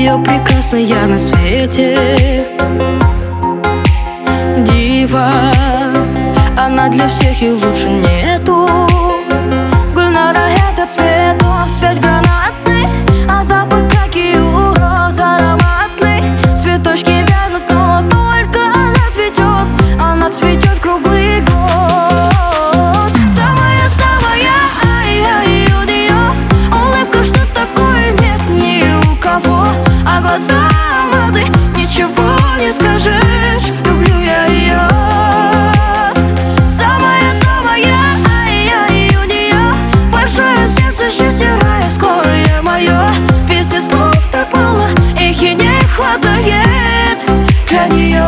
ее прекрасная на свете. Дива, она для всех и лучше нету. Гульнара — это цветок, цвет гранатный, а запах как и у роз ароматный. Цветочки вянут, но только она цветет. Она цветет круглый год. Самая-самая, ай-яй, у нее улыбка, что такое нет ни у кого. А глаза алмазы, ничего не скажешь, люблю я ее. Самая-самая, ай-яй, у нее большое сердце, счастье райское мое. Песни слов так мало, их и не хватает для нее.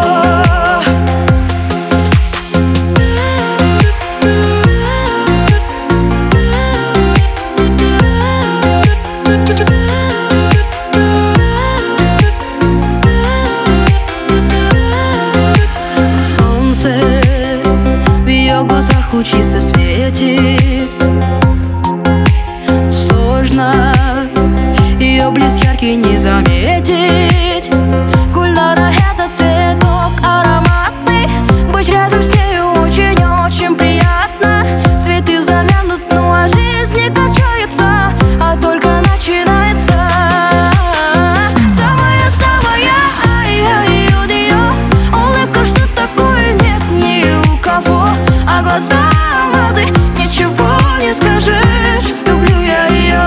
Лучисто светит. Сложно ее блеск яркий не заметить. Гульнара — это цветок ароматный, быть рядом с нею очень-очень приятно. Цветы замянут, ну а жизнь не кончается, а только начинается. Самая-самая, ай-яй, у нее улыбка, что такое нет ни у кого. А глаза алмазы, ничего не скажешь, люблю я ее.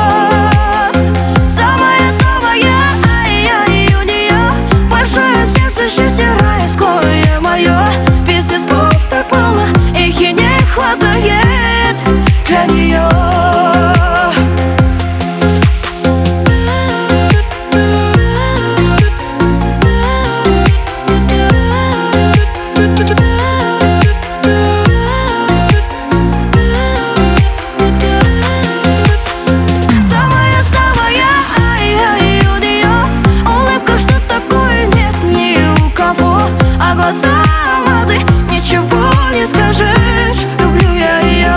Самая-самая, ай-яй, у нее большое сердце, счастье райское мое. Песни слов так мало, их и не хватает для нее. Глаза алмазы, ничего не скажешь, люблю я ее.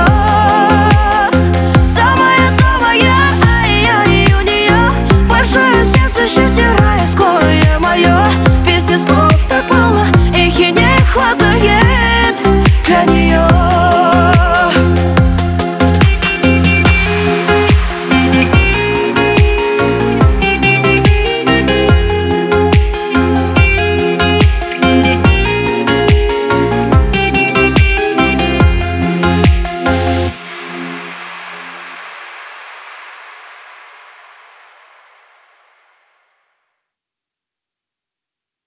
Самая-самая, ай-яй, у нее большое сердце, счастье райское мое. Песни слов